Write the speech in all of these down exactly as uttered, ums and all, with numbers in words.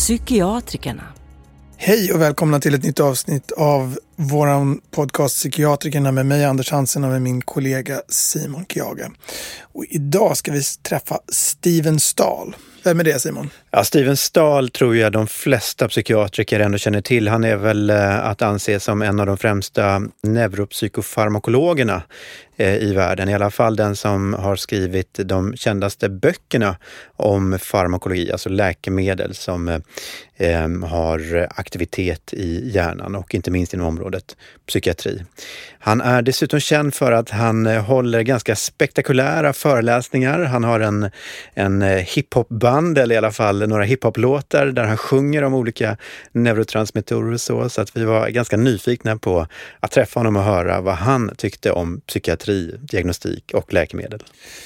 Psykiatrikerna. Hej och välkomna till ett nytt avsnitt av våran podcast Psykiatrikerna med mig Anders Hansen och med min kollega Simon Kjage. Och idag ska vi träffa Steven Stahl. Vem är det, Simon? Ja, Steven Stahl tror jag de flesta psykiatriker ändå känner till. Han är väl eh, att anse som en av de främsta neuropsykofarmakologerna eh, i världen. I alla fall den som har skrivit de kändaste böckerna om farmakologi, alltså läkemedel som eh, har aktivitet i hjärnan och inte minst inom området psykiatri. Han är dessutom känd för att han håller ganska spektakulära föreläsningar. Han har en, en hiphop-band, eller i alla fall några hiphop-låtar där han sjunger om olika neurotransmittorer och så. Så att vi var ganska nyfikna på att träffa honom och höra vad han tyckte om psykiatri, diagnostik och läkemedel.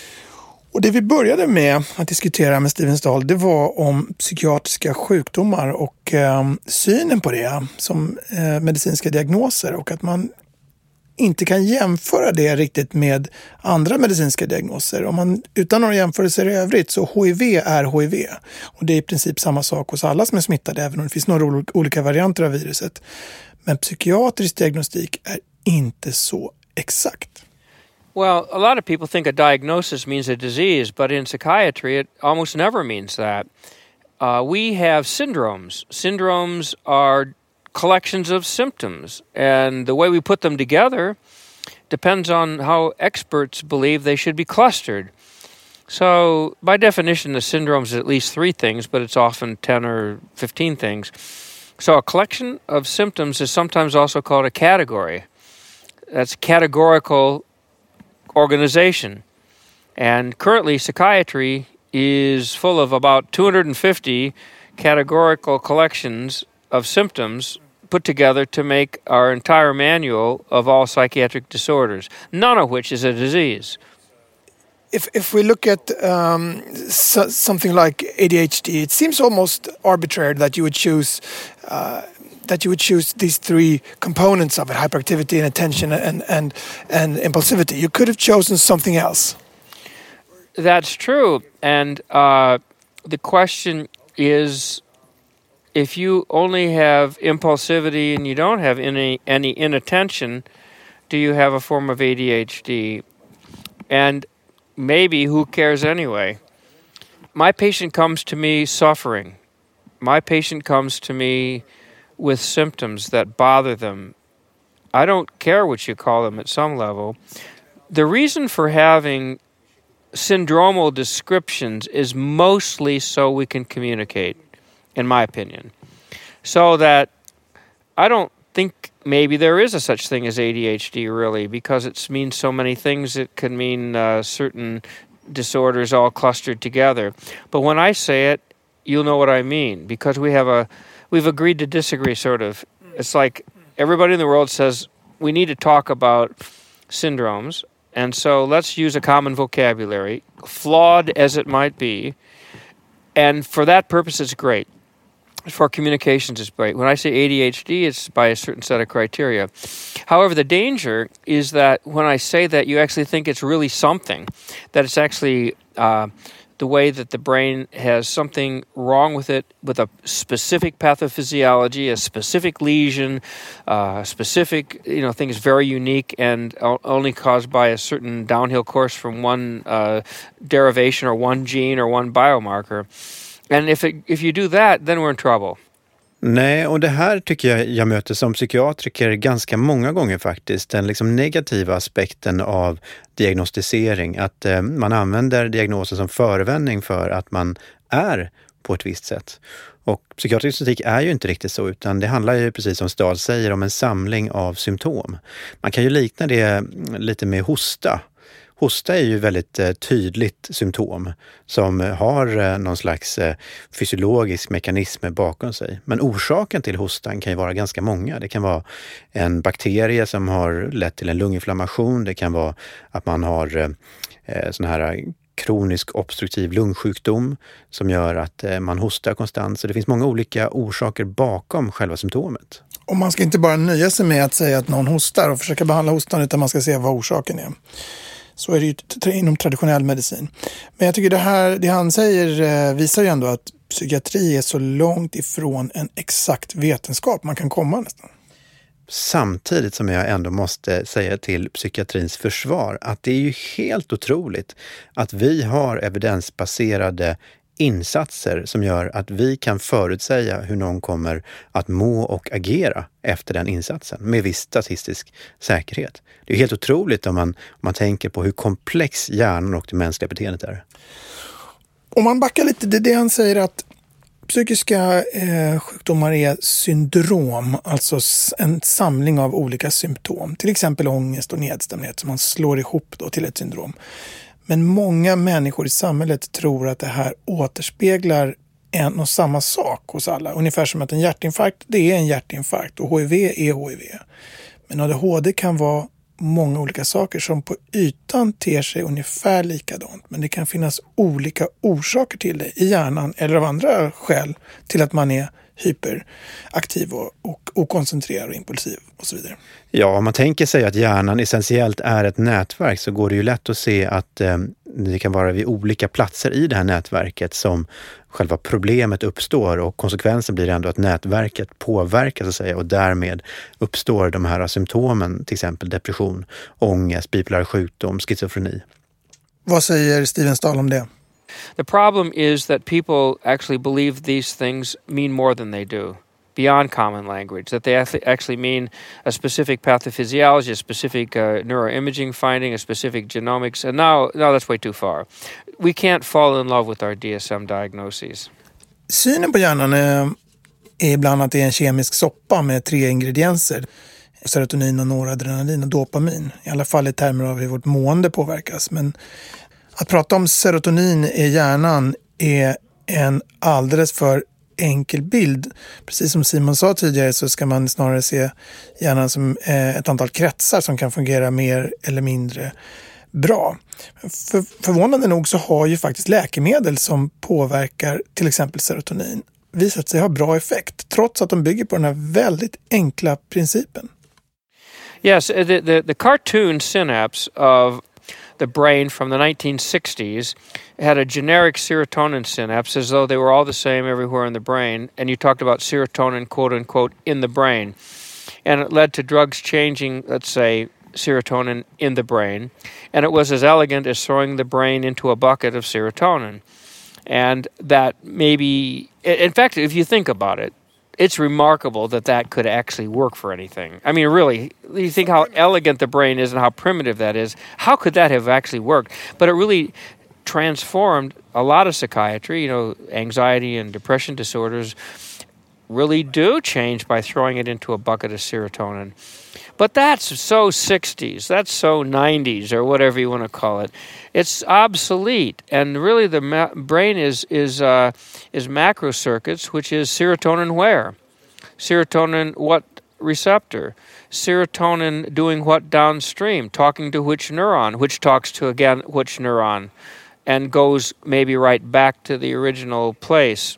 Och det vi började med att diskutera med Steven Stahl, det var om psykiatriska sjukdomar och eh, synen på det som eh, medicinska diagnoser, och att man inte kan jämföra det riktigt med andra medicinska diagnoser. Om man utan några jämförelser i övrigt, så H I V är H I V. Och det är i princip samma sak hos alla som är smittade, även om det finns några olika varianter av viruset. Men psykiatrisk diagnostik är inte så exakt. Well, a lot of people think a diagnosis means a disease, but in psychiatry it almost never means that. Uh, we have syndromes. Syndromes are collections of symptoms, and the way we put them together depends on how experts believe they should be clustered. So, by definition, the syndrome is at least three things, but it's often ten or fifteen things. So, a collection of symptoms is sometimes also called a category. That's categorical organization. And currently, psychiatry is full of about two hundred fifty categorical collections of symptoms put together to make our entire manual of all psychiatric disorders, none of which is a disease. If if we look at um, so, something like A D H D, it seems almost arbitrary that you would choose uh, that you would choose these three components of it: hyperactivity, and attention, and and and impulsivity. You could have chosen something else. That's true, and uh, the question is, if you only have impulsivity and you don't have any any inattention, do you have a form of A D H D? And maybe, who cares anyway? My patient comes to me suffering. My patient comes to me with symptoms that bother them. I don't care what you call them at some level. The reason for having syndromal descriptions is mostly so we can communicate, in my opinion. So that I don't think maybe there is a such thing as A D H D really, because it means so many things. It can mean uh, certain disorders all clustered together. But when I say it, you'll know what I mean, because we have a we've agreed to disagree, sort of. It's like everybody in the world says we need to talk about syndromes, and so let's use a common vocabulary, flawed as it might be, and for that purpose it's great. For communications it's great. When I say A D H D, it's by a certain set of criteria. However, the danger is that when I say that, you actually think it's really something, that it's actually uh, the way that the brain has something wrong with it, with a specific pathophysiology, a specific lesion, uh, specific, you know, thing is very unique and only caused by a certain downhill course from one uh, derivation or one gene or one biomarker. And if it, if you do that, then we're in trouble. Nej, och det här tycker jag jag möter som psykiatriker ganska många gånger faktiskt. Den liksom negativa aspekten av diagnostisering. Att eh, man använder diagnoser som förevändning för att man är på ett visst sätt. Och psykiatrisk diagnostik är ju inte riktigt så, utan det handlar ju, precis som Stahl säger, om en samling av symptom. Man kan ju likna det lite med hosta. Hosta är ju väldigt eh, tydligt symptom som har eh, någon slags eh, fysiologisk mekanism bakom sig. Men orsaken till hostan kan ju vara ganska många. Det kan vara en bakterie som har lett till en lunginflammation. Det kan vara att man har eh, sån här kronisk obstruktiv lungsjukdom som gör att eh, man hostar konstant. Så det finns många olika orsaker bakom själva symptomet. Och man ska inte bara nöja sig med att säga att någon hostar och försöka behandla hostan, utan man ska se vad orsaken är. Så är det ju inom traditionell medicin. Men jag tycker det här, det han säger visar ju ändå att psykiatri är så långt ifrån en exakt vetenskap man kan komma nästan. Samtidigt som jag ändå måste säga till psykiatrins försvar att det är ju helt otroligt att vi har evidensbaserade insatser som gör att vi kan förutsäga hur någon kommer att må och agera efter den insatsen med viss statistisk säkerhet. Det är helt otroligt om man, om man tänker på hur komplex hjärnan och det mänskliga beteendet är. Om man backar lite, det är det han säger att psykiska eh, sjukdomar är syndrom, alltså en samling av olika symptom. Till exempel ångest och nedstämdhet som man slår ihop då till ett syndrom. Men många människor i samhället tror att det här återspeglar en och samma sak hos alla. Ungefär som att en hjärtinfarkt, det är en hjärtinfarkt och H I V är H I V. Men A D H D kan vara många olika saker som på ytan ter sig ungefär likadant. Men det kan finnas olika orsaker till det i hjärnan eller av andra skäl till att man är hyperaktiv och, och okoncentrerad och impulsiv och så vidare. Ja, om man tänker sig att hjärnan essentiellt är ett nätverk så går det ju lätt att se att eh, det kan vara vid olika platser i det här nätverket som själva problemet uppstår och konsekvensen blir ändå att nätverket påverkas så att säga, och därmed uppstår de här symptomen, till exempel depression, ångest, bipolär sjukdom, schizofreni. Vad säger Steven Stahl om det? The problem is that people actually believe these things mean more than they do, beyond common language, that they actually mean a specific pathophysiology, a specific uh, neuroimaging finding, a specific genomics, and now, now that's way too far. We can't fall in love with our D S M diagnoses. Synen på hjärnan är, är ibland att det är en kemisk soppa med tre ingredienser. Serotonin, och noradrenalin och dopamin. I alla fall i termer av hur vårt mående påverkas. Men att prata om serotonin i hjärnan är en alldeles för enkel bild. Precis som Simon sa tidigare så ska man snarare se hjärnan som ett antal kretsar som kan fungera mer eller mindre bra. För, förvånande nog så har ju faktiskt läkemedel som påverkar till exempel serotonin visat sig ha bra effekt trots att de bygger på den här väldigt enkla principen. Yes, the, the, the cartoon synapse of the brain from the nineteen sixties had a generic serotonin synapse as though they were all the same everywhere in the brain. And you talked about serotonin, quote unquote, in the brain. And it led to drugs changing, let's say, serotonin in the brain. And it was as elegant as throwing the brain into a bucket of serotonin. And that maybe, in fact, if you think about it, it's remarkable that that could actually work for anything. I mean, really, you think how elegant the brain is and how primitive that is. How could that have actually worked? But it really transformed a lot of psychiatry. You know, anxiety and depression disorders really do change by throwing it into a bucket of serotonin. But that's so sixties, that's so nineties, or whatever you want to call it. It's obsolete, and really the ma- brain is is uh, is macro circuits, which is serotonin where? Serotonin what receptor? Serotonin doing what downstream? Talking to which neuron? Which talks to, again, which neuron? And goes maybe right back to the original place.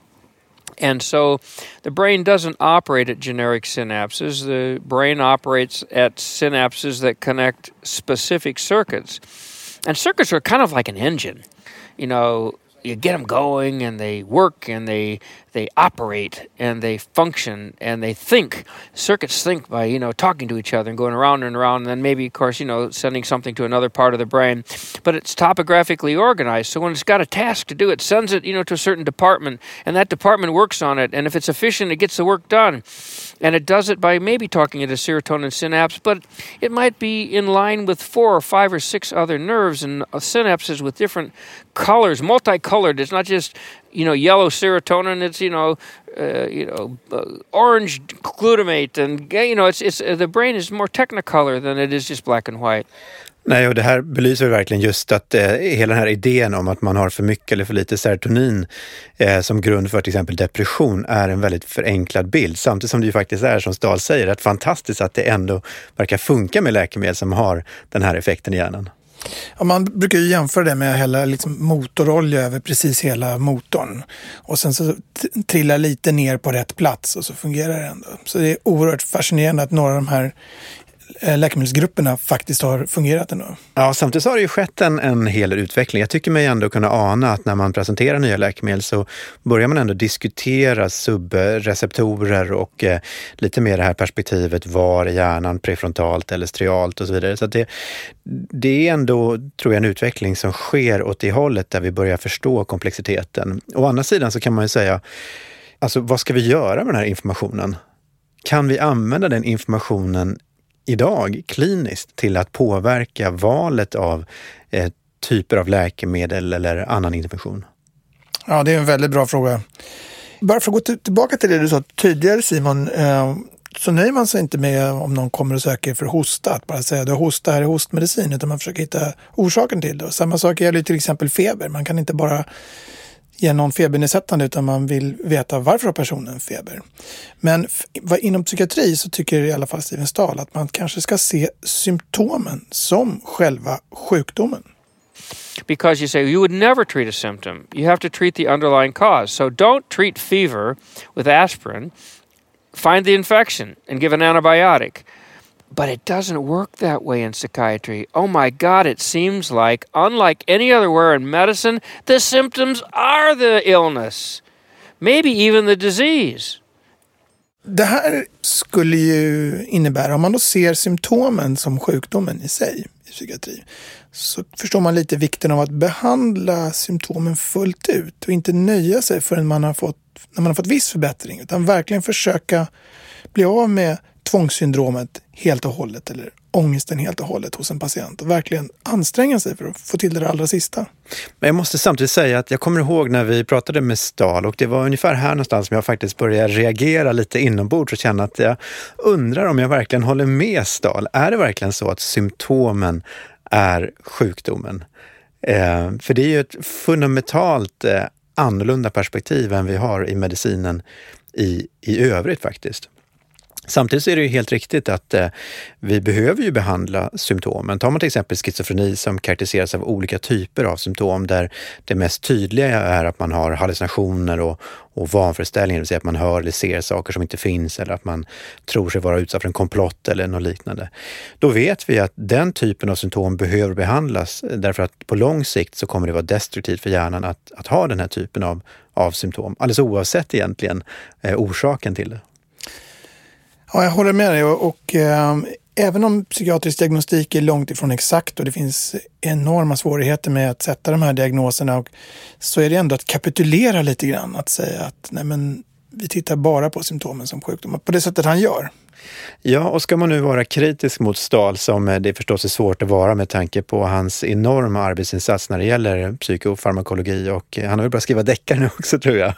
And so the brain doesn't operate at generic synapses. The brain operates at synapses that connect specific circuits. And circuits are kind of like an engine. You know, you get them going and they work and they they operate and they function and they think. Circuits think by, you know, talking to each other and going around and around and then maybe, of course, you know, sending something to another part of the brain. But it's topographically organized. So when it's got a task to do, it sends it, you know, to a certain department and that department works on it. And if it's efficient, it gets the work done. And it does it by maybe talking at a serotonin synapse, but it might be in line with four or five or six other nerves and synapses with different colors, multicolored. It's not just, you know, yellow serotonin. It's, you know, uh, you know, uh, orange glutamate, and you know, it's it's uh, the brain is more technicolor than it is just black and white. Nej, och det här belyser verkligen just att eh, hela den här idén om att man har för mycket eller för lite serotonin eh, som grund för till exempel depression är en väldigt förenklad bild. Samtidigt som det ju faktiskt är, som Stahl säger, att fantastiskt att det ändå verkar funka med läkemedel som har den här effekten i hjärnan. Ja, man brukar ju jämföra det med att hälla liksom motorolja över precis hela motorn. Och sen så t- trillar lite ner på rätt plats och så fungerar det ändå. Så det är oerhört fascinerande att några av de här läkemedelsgrupperna faktiskt har fungerat ändå. Ja, samtidigt har det ju skett en, en hel del utveckling. Jag tycker mig ändå kunna ana att när man presenterar nya läkemedel så börjar man ändå diskutera subreceptorer och eh, lite mer det här perspektivet var i hjärnan, prefrontalt eller strialt och så vidare. Så att det, det är ändå, tror jag, en utveckling som sker åt det hållet där vi börjar förstå komplexiteten. Å andra sidan så kan man ju säga, alltså vad ska vi göra med den här informationen? Kan vi använda den informationen idag kliniskt till att påverka valet av eh, typer av läkemedel eller annan intervention? Ja, det är en väldigt bra fråga. Bara för att gå t- tillbaka till det du sa tidigare, Simon, eh, så nöjer man sig inte med om någon kommer och söker för hosta, att bara säga att du har hosta, här är hostmedicin, utan man försöker hitta orsaken till det. Och samma sak gäller till exempel feber. Man kan inte bara ge någon febernedsättande utan man vill veta varför har personen feber. Men f- inom psykiatri så tycker i alla fall Steven Stahl att man kanske ska se symptomen som själva sjukdomen. Because you say you would never treat a symptom. You have to treat the underlying cause. So don't treat fever with aspirin. Find the infection and give an antibiotic. But it doesn't work that way in psychiatry. Oh my God, it seems like, unlike any other where in medicine, the symptoms are the illness. Maybe even the disease. Det här skulle ju innebära, om man då ser symptomen som sjukdomen i sig i psykiatri, så förstår man lite vikten av att behandla symptomen fullt ut och inte nöja sig förrän man har fått, när man har fått viss förbättring, utan verkligen försöka bli av med tvångssyndromet helt och hållet eller ångesten helt och hållet hos en patient och verkligen anstränga sig för att få till det allra sista. Men jag måste samtidigt säga att jag kommer ihåg när vi pratade med Stahl och det var ungefär här någonstans som jag faktiskt började reagera lite inombords och känna att jag undrar om jag verkligen håller med Stahl. Är det verkligen så att symptomen är sjukdomen? Eh, för det är ju ett fundamentalt eh, annorlunda perspektiv än vi har i medicinen i, i övrigt faktiskt. Samtidigt så är det ju helt riktigt att eh, vi behöver ju behandla symptomen. Tar man till exempel schizofreni som karaktäriseras av olika typer av symptom där det mest tydliga är att man har hallucinationer och, och vanföreställningar, det vill säga att man hör eller ser saker som inte finns eller att man tror sig vara utsatt för en komplott eller något liknande. Då vet vi att den typen av symptom behöver behandlas därför att på lång sikt så kommer det vara destruktivt för hjärnan att, att ha den här typen av, av symptom. Alldeles oavsett egentligen eh, orsaken till det. Ja, jag håller med dig och, och eh, även om psykiatrisk diagnostik är långt ifrån exakt och det finns enorma svårigheter med att sätta de här diagnoserna, och, så är det ändå att kapitulera lite grann, att säga att nej men, vi tittar bara på symptomen som sjukdomar på det sättet han gör. Ja, och ska man nu vara kritisk mot Stahl, som det förstås är svårt att vara med tanke på hans enorma arbetsinsats när det gäller psykofarmakologi, och han har väl börjat skriva deckare nu också tror jag,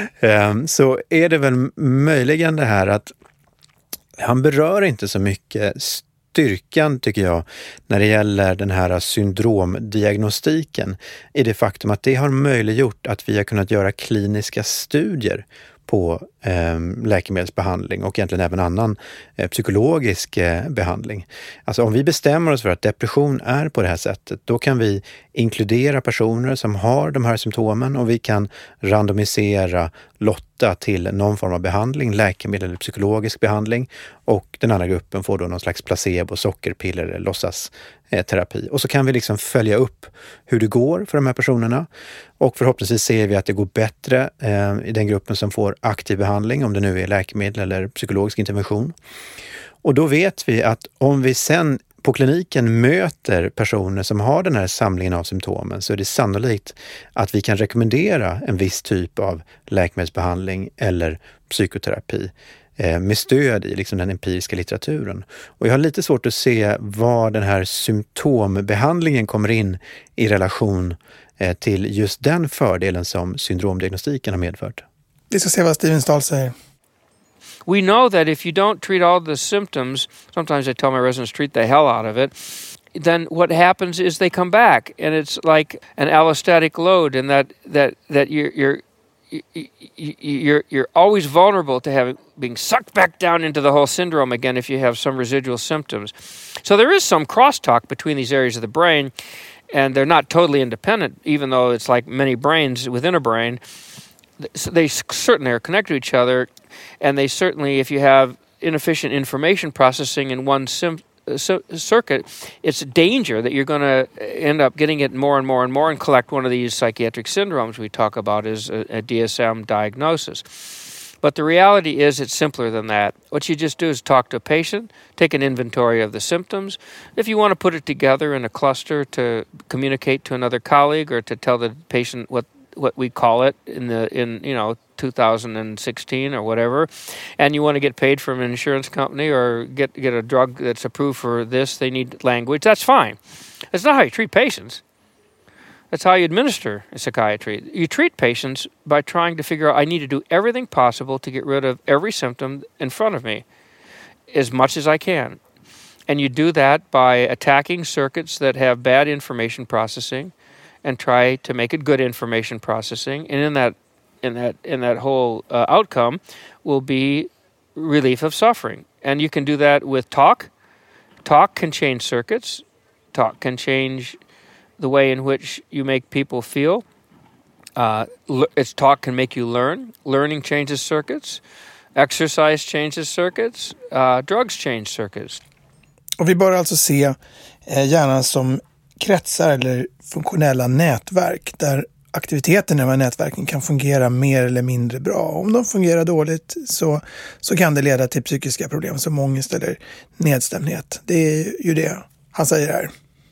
så är det väl möjligen det här att han berör inte så mycket styrkan, tycker jag, när det gäller den här syndromdiagnostiken i det faktum att det har möjliggjort att vi har kunnat göra kliniska studier på eh, läkemedelsbehandling och egentligen även annan eh, psykologisk eh, behandling. Alltså om vi bestämmer oss för att depression är på det här sättet, då kan vi inkludera personer som har de här symptomen och vi kan randomisera, lotta till någon form av behandling, läkemedel eller psykologisk behandling, och den andra gruppen får då någon slags placebo, sockerpiller eller låtsas eh, terapi. Och så kan vi liksom följa upp hur det går för de här personerna, och förhoppningsvis ser vi att det går bättre eh, i den gruppen som får aktiv behandling, om det nu är läkemedel eller psykologisk intervention. Och då vet vi att om vi sen på kliniken möter personer som har den här samlingen av symptomen, så är det sannolikt att vi kan rekommendera en viss typ av läkemedelsbehandling eller psykoterapi eh, med stöd i liksom den empiriska litteraturen. Och jag har lite svårt att se var den här symptombehandlingen kommer in i relation eh, till just den fördelen som syndromdiagnostiken har medfört. Vi ska se vad Steven Stahl säger. We know that if you don't treat all the symptoms, sometimes I tell my residents treat the hell out of it, then what happens is they come back, and it's like an allostatic load, and that that that you're you're you're you're always vulnerable to having being sucked back down into the whole syndrome again if you have some residual symptoms. So there is some crosstalk between these areas of the brain, and they're not totally independent, even though it's like many brains within a brain. They certainly are connected to each other, and they certainly, if you have inefficient information processing in one sim- circuit, it's a danger that you're going to end up getting it more and more and more and collect one of these psychiatric syndromes we talk about as a, a D S M diagnosis. But the reality is it's simpler than that. What you just do is talk to a patient, take an inventory of the symptoms. If you want to put it together in a cluster to communicate to another colleague or to tell the patient what, what we call it in the in you know two thousand sixteen or whatever, and you want to get paid from an insurance company or get get a drug that's approved for this, they need language, that's fine. That's not how you treat patients. That's how you administer psychiatry. You treat patients by trying to figure out, I need to do everything possible to get rid of every symptom in front of me as much as I can. And you do that by attacking circuits that have bad information processing and try to make it good information processing. And in that in that, in that whole uh, outcome will be relief of suffering. And you can do that with talk. Talk can change circuits. Talk can change the way in which you make people feel. Uh, it's talk can make you learn. Learning changes circuits. Exercise changes circuits. Uh, drugs change circuits. Och vi bör alltså se eh, hjärnan som kretsar eller funktionella nätverk där aktiviteten i de här nätverken kan fungera mer eller mindre bra. Om de fungerar dåligt så, så kan det leda till psykiska problem som ångest eller nedstämdhet. Det är ju det han säger här.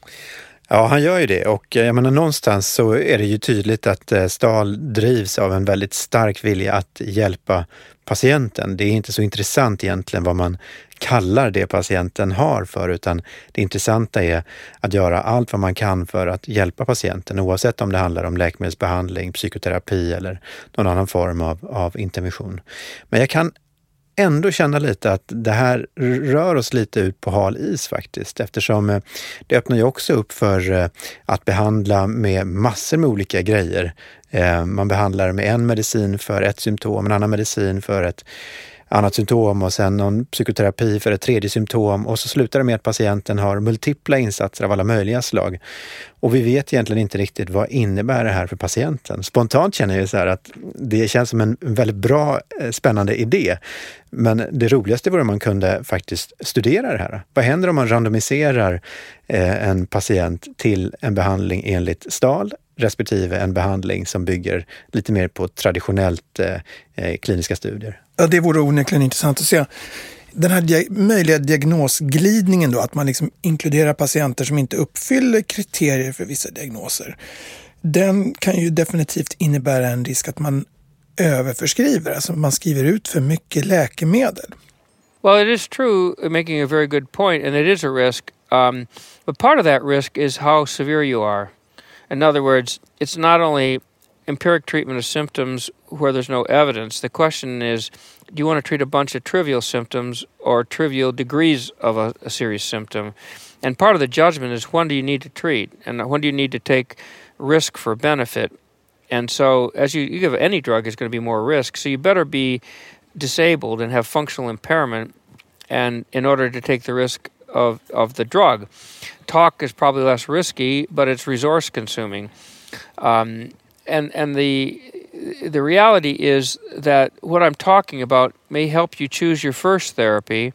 Ja, han gör ju det, och jag menar, någonstans så är det ju tydligt att Stahl drivs av en väldigt stark vilja att hjälpa patienten. Det är inte så intressant egentligen vad man kallar det patienten har för, utan det intressanta är att göra allt vad man kan för att hjälpa patienten, oavsett om det handlar om läkemedelsbehandling, psykoterapi eller någon annan form av, av intervention. Men jag kan ändå känna lite att det här rör oss lite ut på hal is faktiskt, eftersom det öppnar ju också upp för att behandla med massor med olika grejer. Man behandlar med en medicin för ett symptom, en annan medicin för ett annat symptom och sen någon psykoterapi för ett tredje symptom, och så slutar det med att patienten har multipla insatser av alla möjliga slag. Och vi vet egentligen inte riktigt vad innebär det här för patienten. Spontant känner jag så här att det känns som en väldigt bra, spännande idé. Men det roligaste vore om man kunde faktiskt studera det här. Vad händer om man randomiserar en patient till en behandling enligt Stahl respektive en behandling som bygger lite mer på traditionellt eh, kliniska studier? Ja, det vore onekligen intressant att se. Den här dia- möjliga diagnosglidningen då, att man liksom inkluderar patienter som inte uppfyller kriterier för vissa diagnoser, den kan ju definitivt innebära en risk att man överförskriver, alltså man skriver ut för mycket läkemedel. Well, it is true, making a very good point, and it is a risk. Um, but part of that risk is how severe you are. In other words, it's not only empiric treatment of symptoms where there's no evidence. The question is, do you want to treat a bunch of trivial symptoms or trivial degrees of a, a serious symptom? And part of the judgment is, when do you need to treat? And when do you need to take risk for benefit? And so as you, you give any drug, there's going to be more risk. So you better be disabled and have functional impairment and in order to take the risk of, of the drug. Talk is probably less risky, but it's resource consuming. Um, and and the the reality is that what I'm talking about may help you choose your first therapy,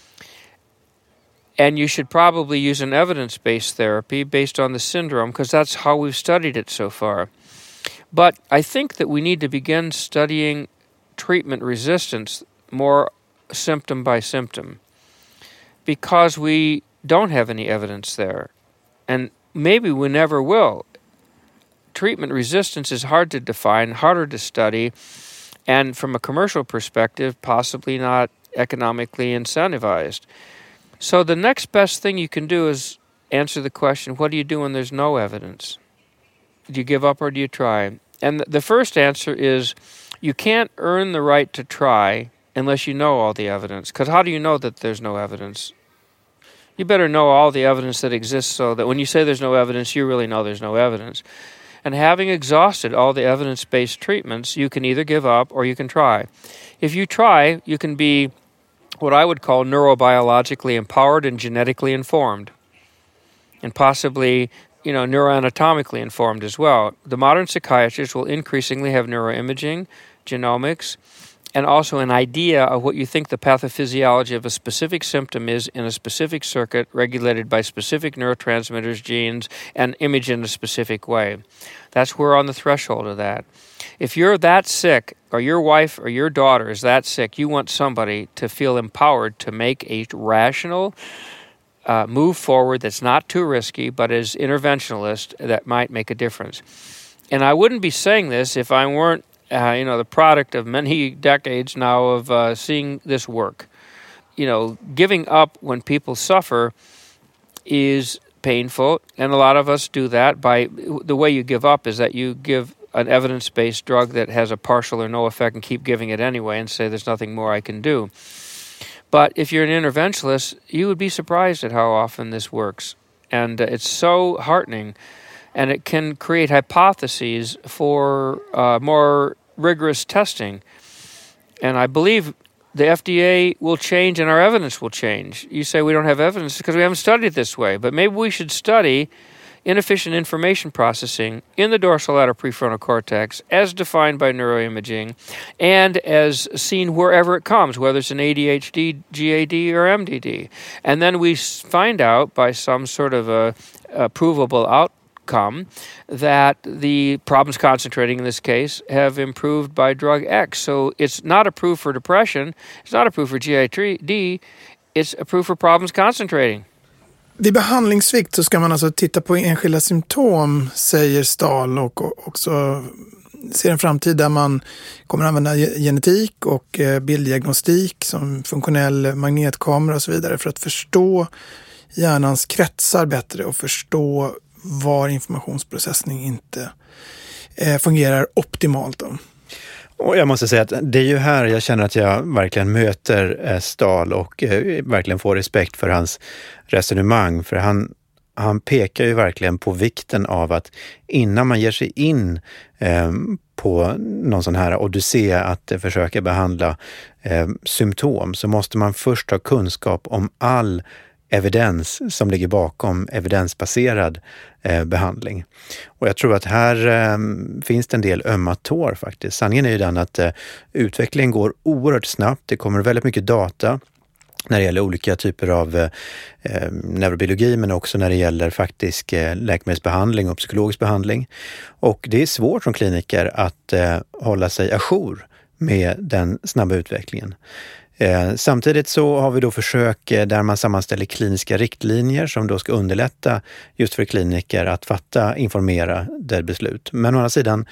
and you should probably use an evidence-based therapy based on the syndrome, because that's how we've studied it so far. But I think that we need to begin studying treatment resistance more symptom by symptom, because we don't have any evidence there, and maybe we never will. Treatment resistance is hard to define, harder to study, and from a commercial perspective, possibly not economically incentivized. So the next best thing you can do is answer the question, what do you do when there's no evidence? Do you give up or do you try? And the first answer is, you can't earn the right to try unless you know all the evidence. Because how do you know that there's no evidence? You better know all the evidence that exists, so that when you say there's no evidence, you really know there's no evidence. And having exhausted all the evidence-based treatments, you can either give up or you can try. If you try, you can be what I would call neurobiologically empowered and genetically informed, and possibly, you know, neuroanatomically informed as well. The modern psychiatrists will increasingly have neuroimaging, genomics, and also an idea of what you think the pathophysiology of a specific symptom is in a specific circuit regulated by specific neurotransmitters, genes, and image in a specific way. That's where we're on the threshold of that. If you're that sick, or your wife or your daughter is that sick, you want somebody to feel empowered to make a rational uh, move forward that's not too risky, but is interventionalist, that might make a difference. And I wouldn't be saying this if I weren't, uh, you know, the product of many decades now of uh, seeing this work. You know, giving up when people suffer is painful, and a lot of us do that by, the way you give up is that you give an evidence-based drug that has a partial or no effect and keep giving it anyway and say there's nothing more I can do. But if you're an interventionalist, you would be surprised at how often this works. And uh, it's so heartening, and it can create hypotheses for uh, more rigorous testing. And I believe the F D A will change and our evidence will change. You say we don't have evidence because we haven't studied it this way, but maybe we should study inefficient information processing in the dorsolateral prefrontal cortex as defined by neuroimaging and as seen wherever it comes, whether it's an A D H D, G A D, or M D D. And then we find out by some sort of a, a provable outcome that the problems concentrating in this case have improved by drug X. So it's not approved for depression, it's not approved for G A D, it's approved for problems concentrating. Vid behandlingssvikt så ska man alltså titta på enskilda symptom, säger Stahl, och också ser en framtid där man kommer att använda genetik och bilddiagnostik som funktionell magnetkamera och så vidare för att förstå hjärnans kretsar bättre och förstå var informationsprocessning inte fungerar optimalt då. Och jag måste säga att det är ju här jag känner att jag verkligen möter Stahl och verkligen får respekt för hans resonemang. För han, han pekar ju verkligen på vikten av att innan man ger sig in eh, på någon sån här odyssé att eh, försöka behandla eh, symptom, så måste man först ha kunskap om all evidens som ligger bakom evidensbaserad eh, behandling. Och jag tror att här eh, finns det en del ömma tår faktiskt. Sanningen är ju den att eh, utvecklingen går oerhört snabbt. Det kommer väldigt mycket data när det gäller olika typer av eh, neurobiologi, men också när det gäller faktisk eh, läkemedelsbehandling och psykologisk behandling. Och det är svårt som kliniker att eh, hålla sig ajour med den snabba utvecklingen. Eh, samtidigt så har vi då försök eh, där man sammanställer kliniska riktlinjer som då ska underlätta just för kliniker att fatta informerade beslut. Men å andra sidan,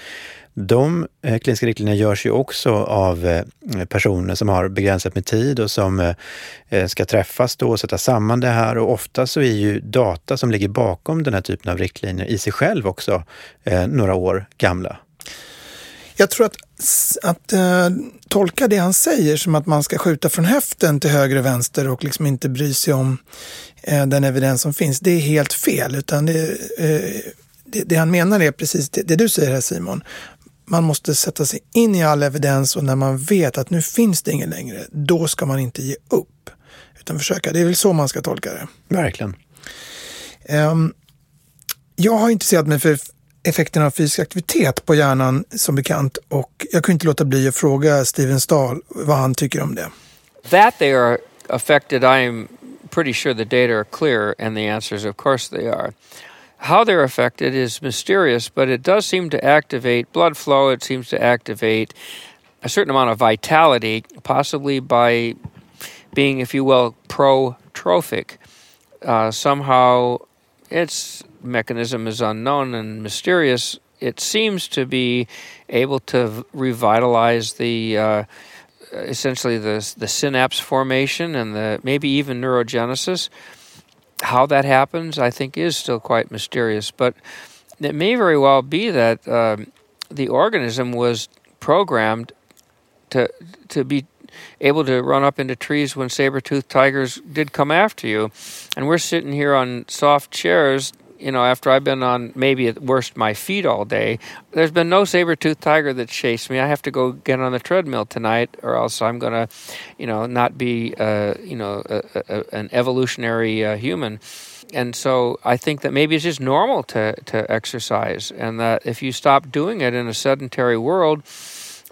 de eh, kliniska riktlinjerna görs ju också av eh, personer som har begränsat med tid och som eh, ska träffas då och sätta samman det här, och ofta så är ju data som ligger bakom den här typen av riktlinjer i sig själv också eh, några år gamla. Jag tror att, att äh, tolka det han säger som att man ska skjuta från höften till höger och vänster och liksom inte bry sig om äh, den evidens som finns, det är helt fel. Utan det, äh, det, det han menar är precis det, det du säger här, Simon. Man måste sätta sig in i all evidens, och när man vet att nu finns det ingen längre, då ska man inte ge upp. Utan försöka, det är väl så man ska tolka det. Verkligen. Ähm, jag har intresserat mig för effekterna av fysisk aktivitet på hjärnan som bekant, och jag kunde inte låta bli att fråga Steven Stahl vad han tycker om det. That they are affected, I'm pretty sure the data are clear, and the answer is of course they are. How they're affected is mysterious, but it does seem to activate blood flow. It seems to activate a certain amount of vitality, possibly by being, if you will, protrophic. Uh, somehow its mechanism is unknown and mysterious. It seems to be able to revitalize the uh, essentially the the synapse formation and the maybe even neurogenesis. How that happens, I think, is still quite mysterious. But it may very well be that um, the organism was programmed to to be able to run up into trees when saber-toothed tigers did come after you. And we're sitting here on soft chairs, you know, after I've been on maybe at worst my feet all day. There's been no saber-toothed tiger that chased me. I have to go get on the treadmill tonight, or else I'm going to, you know, not be, uh, you know, a, a, an evolutionary uh, human. And so I think that maybe it's just normal to, to exercise, and that if you stop doing it in a sedentary world,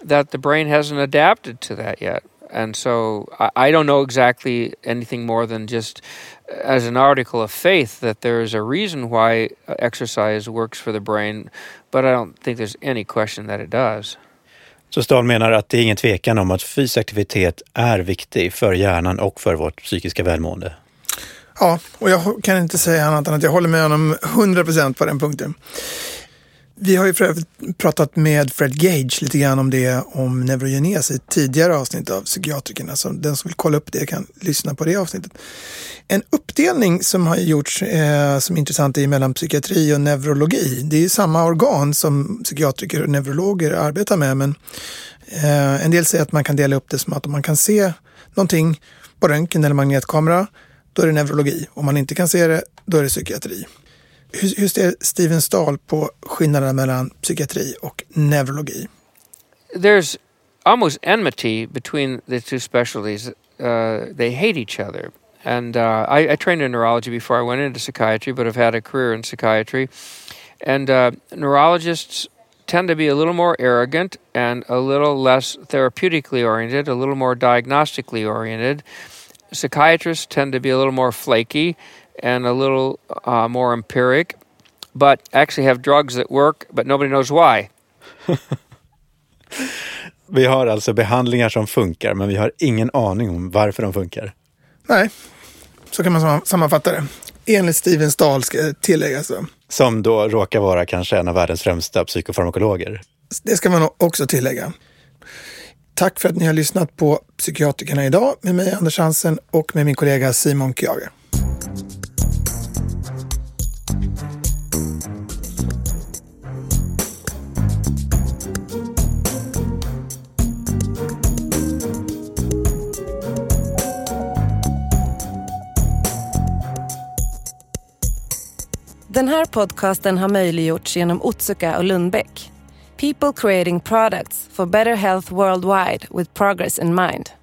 that the brain hasn't adapted to that yet. And so I, I don't know exactly anything more than just as an article of faith that there is a reason why exercise works for the brain, but I don't think there's any question that it does. Så Stahl menar att det är ingen tvekan om att fysisk aktivitet är viktig för hjärnan och för vårt psykiska välmående. Ja, och jag kan inte säga annat än att jag håller med honom hundra procent på den punkten. Vi har ju för övrigt pratat med Fred Gage lite grann om det, om neurogenes i ett tidigare avsnitt av Psykiatrikerna. Så den som vill kolla upp det kan lyssna på det avsnittet. En uppdelning som har gjorts eh, som är intressant är mellan psykiatri och neurologi. Det är ju samma organ som psykiatriker och neurologer arbetar med, men eh, en del säger att man kan dela upp det som att om man kan se någonting på röntgen eller magnetkamera, då är det neurologi. Om man inte kan se det, då är det psykiatri. Hur, hur ser Steven Stahl på skillnaden mellan psykiatri och neurologi? There's almost enmity between the two specialties. Uh, they hate each other. And uh, I, I trained in neurology before I went into psychiatry, but I've had a career in psychiatry. And uh, neurologists tend to be a little more arrogant and a little less therapeutically oriented, a little more diagnostically oriented. Psychiatrists tend to be a little more flaky and a little uh, more empiric, but actually have drugs that work, but nobody knows why. Vi har alltså behandlingar som funkar, men vi har ingen aning om varför de funkar. Nej, så kan man sammanfatta det. Enligt Steven Stahl ska tilläggas. Som då råkar vara kanske en av världens främsta psykofarmakologer. Det ska man också tillägga. Tack för att ni har lyssnat på Psykiatrikerna idag med mig Anders Hansen och med min kollega Simon Kjage. Den här podcasten har möjliggjorts genom Otsuka och Lundbäck. People creating products for better health worldwide with progress in mind.